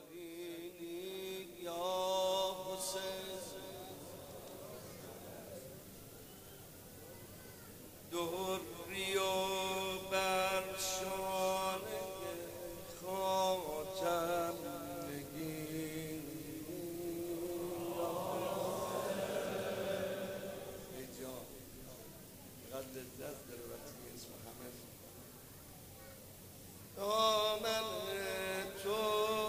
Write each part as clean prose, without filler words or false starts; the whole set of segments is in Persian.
یقینی یا حسین دوری و برشانه خاتم نگین ای جان قد لذت داره وقتی اسم همه دامن تو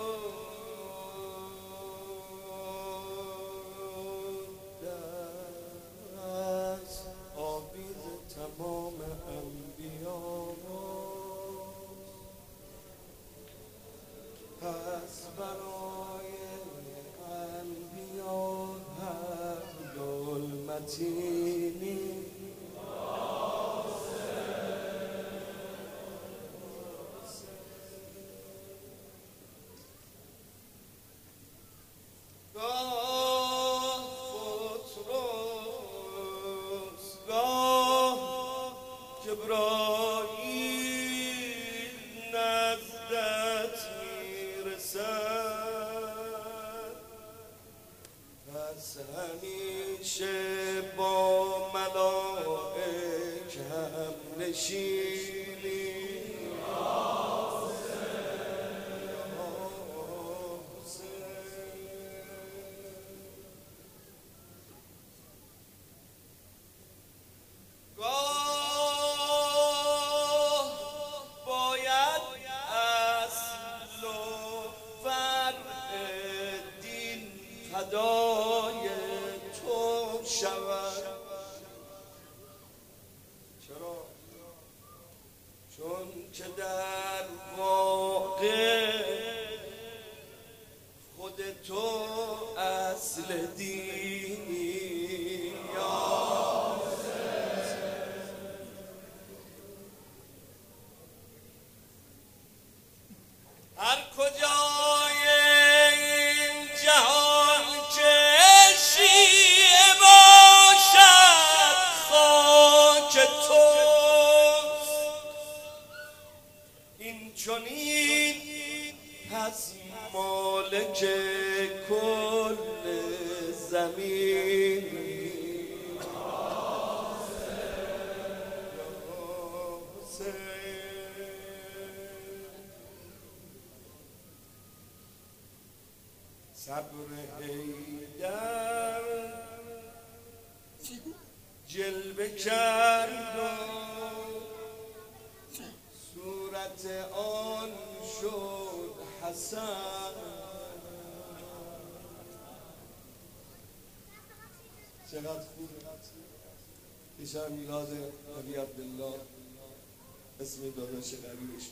دست آبید تمام انبیا پس برای انبیا عبدالمتینی جبرائیل نزدت میرسد پس همیشه با ملائک هم نشینی فدای تو شود چرا؟ چون که در واقع خود تو اصل دینی هر کجای این جهان که شیعه باشد خاک توست این چنین پس مالک کل زمین صبر حیدر جلوه کرد و صورت آن شد حسن چقدر خوب دیشب میلاد نبی عبدالله اسم داداش قریبش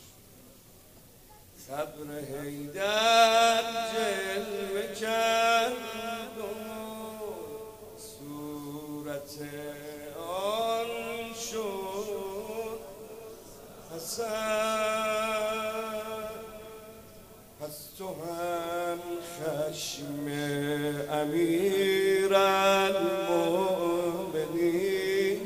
صبر حیدر جلوه کرد و صورت آن شد حسن پس تو هم خشم امیرالمؤمنین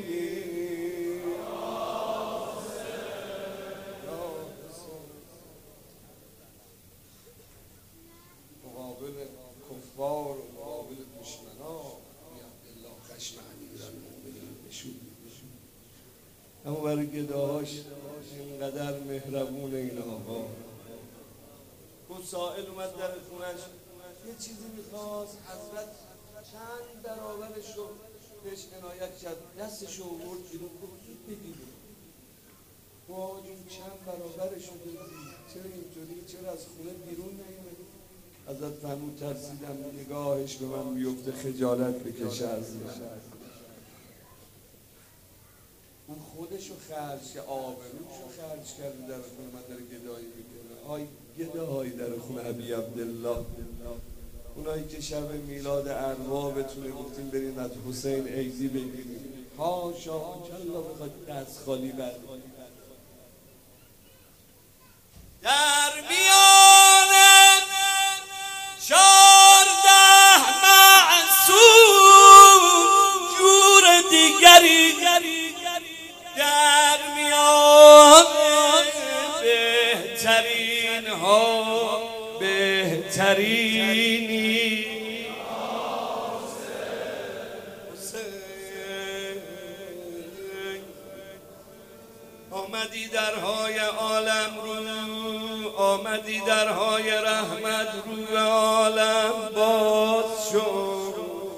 کفار و مقابل دشمنا عبدالله خشم امیرالمؤمنین نشون اما برای گداهاش اینقدر مهربون این آقا اون سائل اومد در خونش یه چیزی میخواست حضرت چند برابرش رو بهش عنایت کرد دستش رو آورد بیرون گفت زود بگیریم بابا جون چند برابرش رو بگیریم چرا اینطوری چرا از خونه بیرون نمی‌آمدی حضرت فرمود ترسیدم نگاهش به من بیفته خجالت بکشه از من اون خودشو خرج آبروشو خرج کرده در خونه من داره گدایی میکنه آی گدایی در خونه ابی عبدالله اونایی که شب میلاد اربابتونه گفتیم بریم از حسین عیدی بگیریم هاشا کلا بخواد دست خالی بر در میان 14 معصوم جور دیگری در میان بهترین ها بهترینی آمدی درهای عالم رو، آمدی درهای رحمت رو عالم باز شد.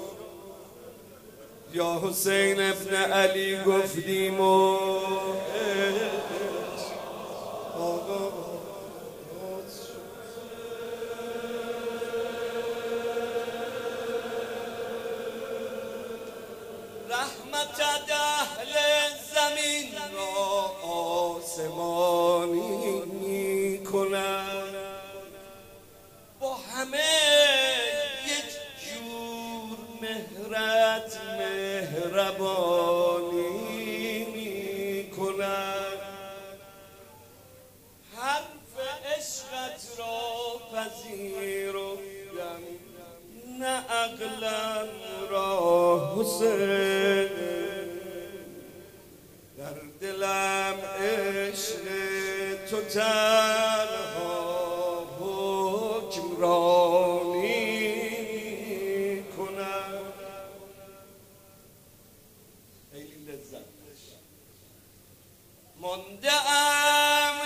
یا حسین ابن علی گفتیم و آقا باز شد. رحمت اهل زمین را آسمانی می کند، با همه یک جور مهرت مهربانی می کند. حرف عشقت را پذیرفتم نه عقلم را حسین، در دلم عشق تو تنها حکمرانی کند. خیلی لذت مانده ام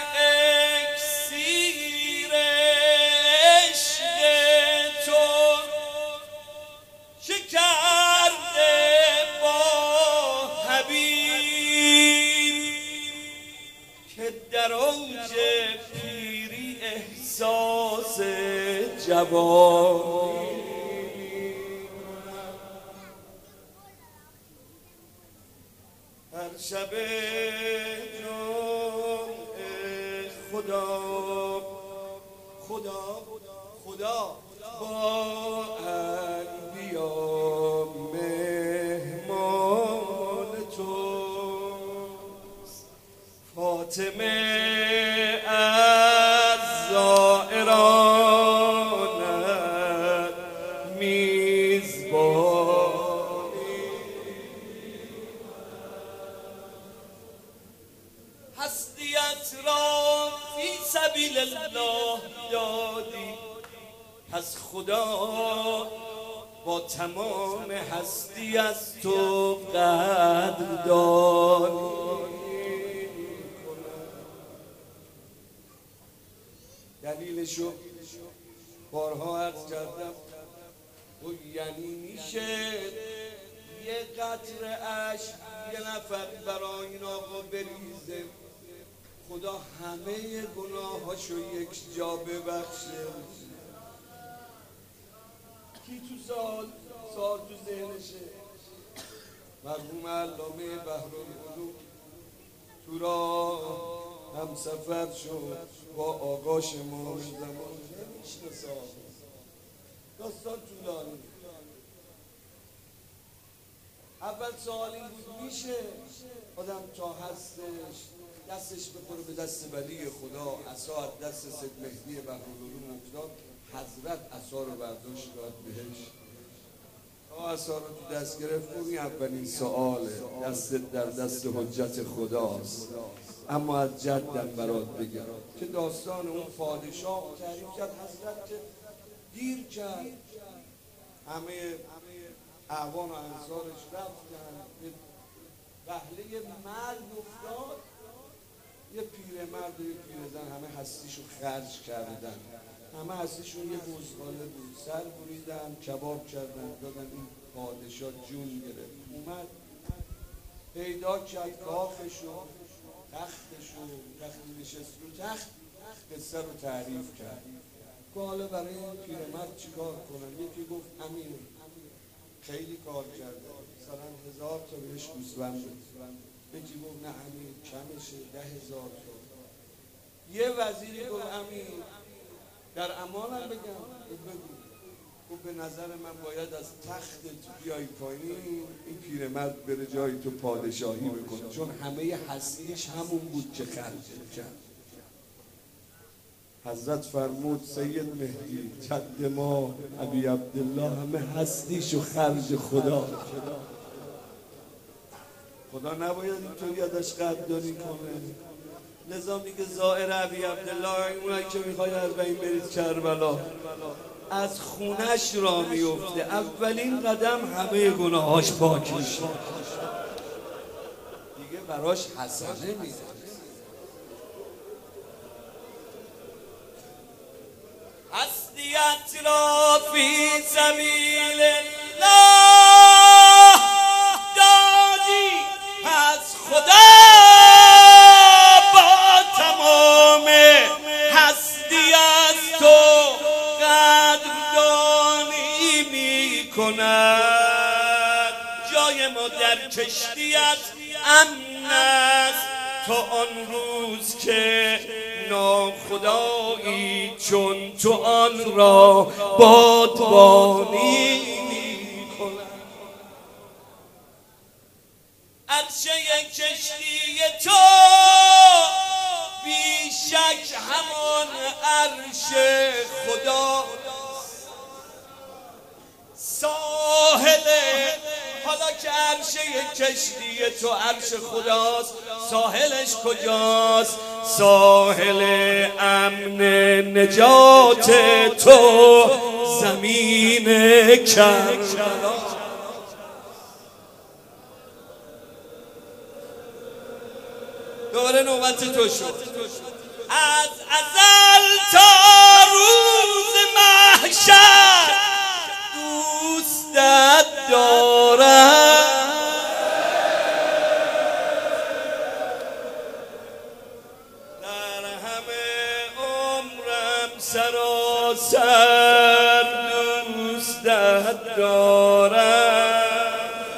اکسیر عشق تو شکرده با حبیب که در اوج پیری احساس جوانی. هر شب جمعه خدا با انبیا مهمان توست. فاطمه از زائرانت میزبانی. هستیت را فی سبیل الله دادی، پس خدا با تمام هستی از تو قدردانی کند. دلیلشو بارها عرض کردم و یعنی میشه یه قطره اشک یه نفر برای این آقا بریزه، خدا همه گناهاشو یک جا ببخشه. کی تو سال تو ذهنشه؟ مرحوم علامه بحرالعلوم تو راه هم سفر شد با آقاش ما زمان نمیشناسه، داستان طولانی. اول سوال این بود میشه آدم تا هستش دستش بخوره به دست ولی خدا، عصا از دست سید مهدی بحرالعلوم افتاد، حضرت عصا رو برداشت داد بهش، تا عصا رو تو دست گرفت. اون اولین سواله، دست در دست حجت خداست، اما از جدم برات بگم که داستان اون پادشاه تعریف کرد. حضرت که دیر کرد، همه اعوان و انصارش رفتن، به وهله مرگ افتاد. یه پیرمرد و یه پیرزن همه هستیشو خرج کردن، همه هستیشون یه بزغاله بود، سر بریدن کباب کردن دادن. این پادشاه جون گرفت، اومد پیدا کرد کاخشو تختشو، وقتی نشست رو تخت قصه رو تعریف کرد که حالا برای این پیرمرد چیکار کنم. یکی گفت امیر خیلی کار کرده، مثلا 1000 تا بهش گوسفند بده. یکی گفت نه امیر کمشه 10,000 تا. یه وزیری گفت امیر در امانم بگم. بگو. گفت به نظر من باید از تخت بیای پایین، این پیرمرد بره جای تو پادشاهی بکنه، چون همه هستیش همون بود که خرج کرد. حضرت فرمود سید مهدی جد ما ابی عبدالله همه هستیشو خرج خدا. خدا نباید اینطوری ازش قدردانی کنه، لذا میگه زائر ابی عبدالله، اونایی که میخواید از بین برید کربلا، از خونش را میفته، اولین قدم همه گناهاش پاک میشه، دیگه براش حسنه میده. هستیت را فی سبیل الله دادی، پس خدا با تمام هستی از تو قدردانی می کند. جای ما در کشتیت امن است تا آن روز که ناخدایی چون تو آن را بادبانی کند. عرشه کشتی تو بیشک همان عرش خدا، ساحل، حالا که عرشه کشتی تو عرش خداست، ساحلش کجاست؟ ساحل امن نجات تو زمین کربلا. دوباره نوبت تو شد. از ازل تا روز محشر دوستت دارم، در همه عمرم سراسر دوستت دارم.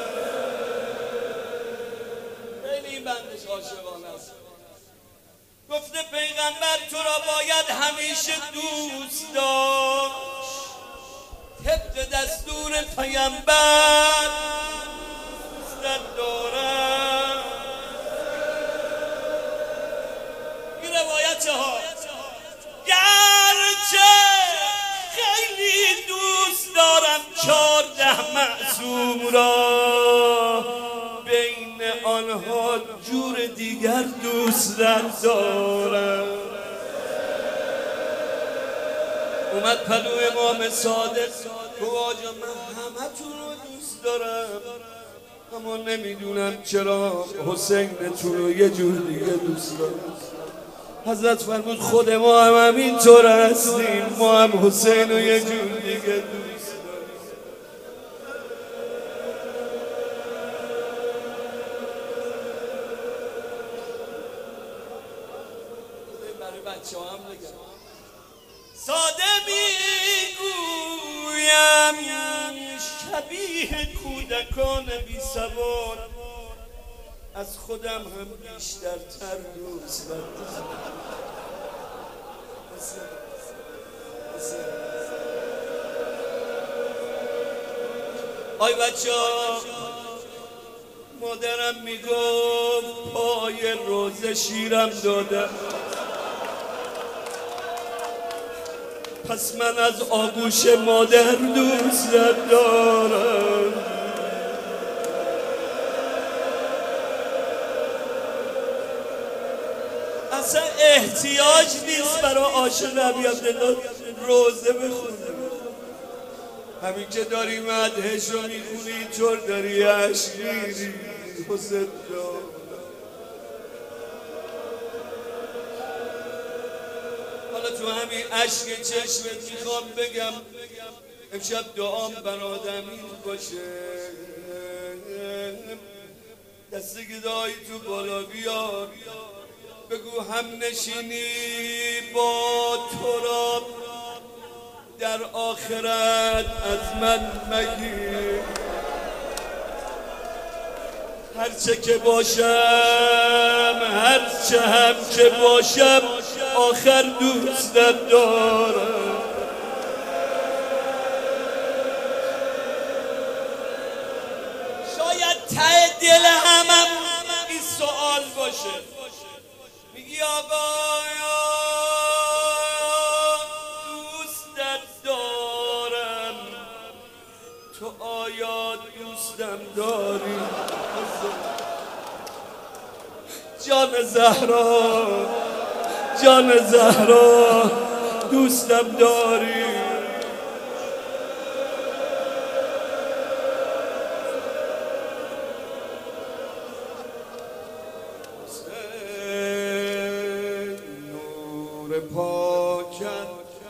خیلی بندش عاشقانه است. گفته پیغمبر تو را باید همیشه دوست داشت، طبق دستور پیامبر دوستت دارم. این روایت ها گرچه خیلی دوست دارم 14 معصوم را، بین آنها جور دیگر دوستت دارم. اومد پلو امام صادق گفت آجا من همه تون رو دوست دارم، اما نمیدونم چرا حسینتون رو یه جور دیگه دوست دارم. حضرت فرمود خود ما هم همینطور هستیم، ما هم حسین رو یه جور دیگه دوست داریم. برای بچه هم بگم ساده میگویم شبیه کودکان بی سواد، از خودم هم بیشتر تر دوست دارم. آی بچه ها، مادرم میگفت پای روزه شیرم دادم، پس من از آغوش مادر دوستت دارم. اصلا احتیاج نیست برای عاشق ابی عبدالله روزه بخونه، همین که داری مدحش رو میخونی اینطور داری عشق میری. حسین جان حالا تو همین عشق چشمت میخوام بگم امشب دعام برات امین باشه. دست گدایی تو بالا بیار، بگو هم نشینی با تراب در آخرت از من مگیر. هرچه که باشم، هرچه هم که باشم، آخر دوستت دارم. شاید ته دل همم این سوال باشه، میگی آقایا دوستت دارم، تو آیا دوستم داری؟ جان زهرا جان زهرا دوستم داری. نور پاکت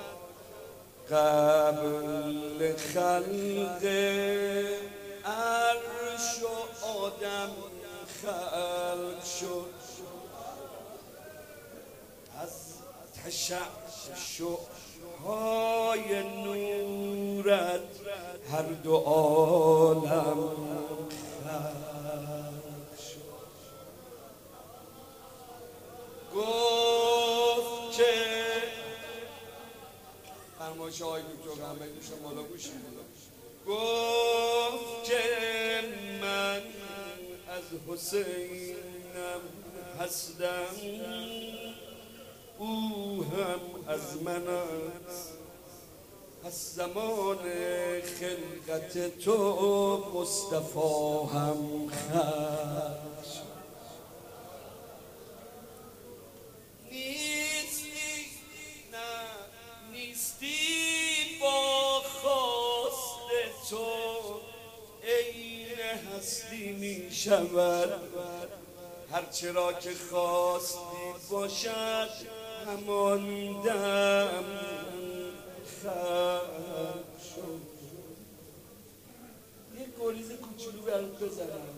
قبل خلق عرش و آدم خلق شد، از تشعشع‌های نورت هر دو عالم خلق شد. گفت که فرمایش های دکتر غنبری گوشم بالا گوشیم گفت که من از حسینم هستم، او هم از من است. از زمان خلقت تو مصطفی هم خلق شد. نیستی با خواست تو عین هستی می شود، هرچرا که خواستی باشد همان دم خلق شد. یک گریز کوچولو برات بزنم.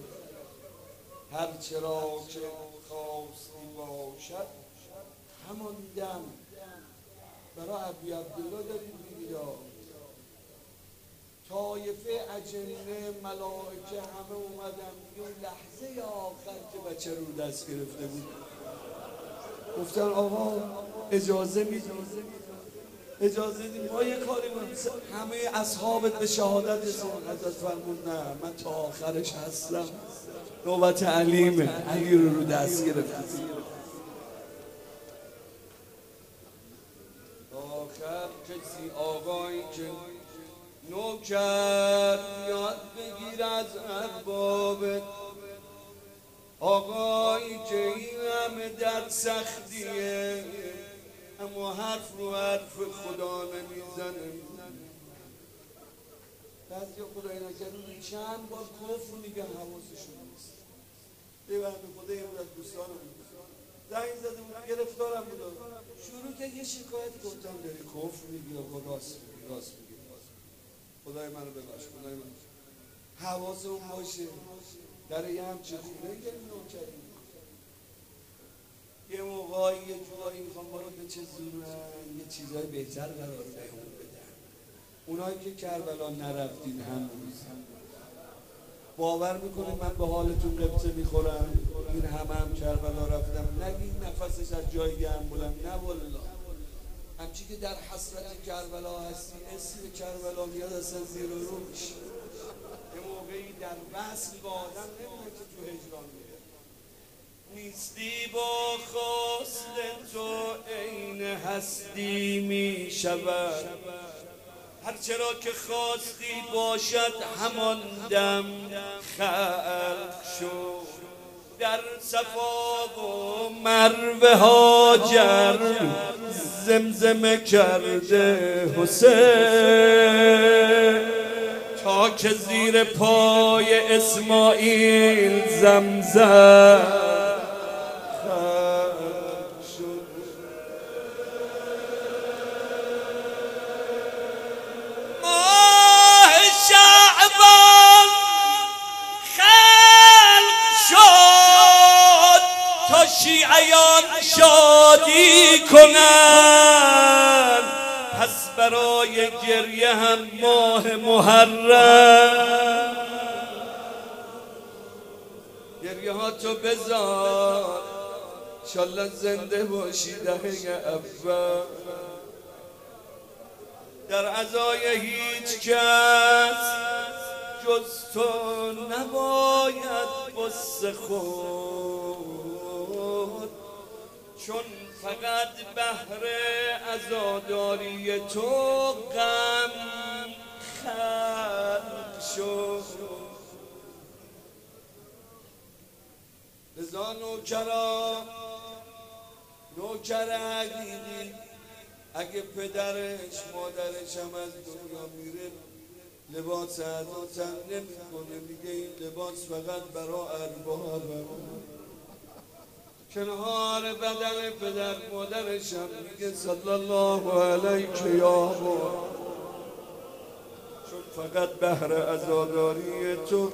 هرچرا که خواستی باشد همان دم. برای ابی عبدالله داریم میگید طایفه اجنه ملائکه همه اومدن یه لحظه آخر که بچه رو دست گرفته بود گفتن آقا اجازه میدید، اجازه دید ما یه کاری کنیم. همه اصحابت به شهادت رسیدن. حضرت فرمود نه من تا آخرش هستم. نوبت علیمه. علی رو دست گرفته آخر کسی آقایی که نوکر یاد بگیر از اربابت، آقایی که این همه در سختیه اما حرف رو حرف خدا نمیزنه. بعضی خدای نکرده چند بار کفر میگن حواسشون نیست. ببرد خدا این بود از دوستانم زنگ زده بود گرفتارم بود شروع که یه شکایت گفتم داری کفر میگی و راست میگی خدای منو ببخش خدای منو حواسمون باشه در یه همچه خونه گریم کردیم. یه موقعی یه جوایی میخوام ما رو به چه زورن یه چیزای بهتر قرار بهمون بدن. اونایی که کربلا نرفتین هنوز باور میکنه من به حالتون قبطه میخورم؟ این هم کربلا رفتم نگید نفسش از جای گرم بلند. نه والله همچی که در حسرت کربلا هستی اسم کربلا میاد اصلا زیر و رو میشه. یه موقعی در وصل با آدم نمیدونه که تو هجران میره. نیستی با خواست تو عین هستی میشود، هرچرا که خواستی باشد همان دم خلق شد. در صفا و مروه هاجر زمزمه کرده حسین، تا که زیر پای اسماعیل زمزم شیعیان شادی کنند، پس برای گریه هم ماه محرم گریه ها تو بذار انشالله زنده باشی دهه اول. در عزای هیچ کس جز تو نباید غصه خورد، چون فقط بهر عزاداری تو غم خلق شد. لذا نوکران نوکر حقیقی اگه پدرش مادرش هم از دنیا میره لباس عزا تن نمیکنه، میگه این لباس فقط برا اربابه. کنار بدن پدر مادرش هم میگه صلی الله علیک یا ابا، چون فقط بهر عزاداری تو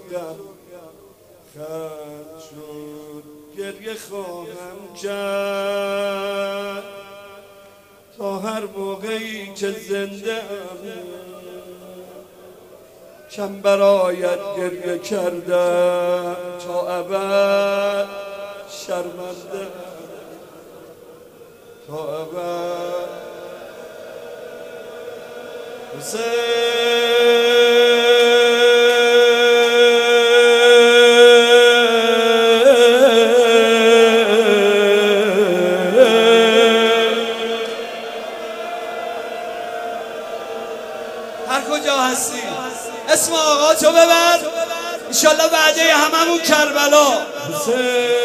خرج شد. گریه خواهم کرد تا هر موقعی که زنده ام، کم برایت گریه کردم تا ابد شرمنده، تا ابد. حسین هر کجا هستی اسم آقا تو ببر، انشالله بعده هممون کربلا. حسین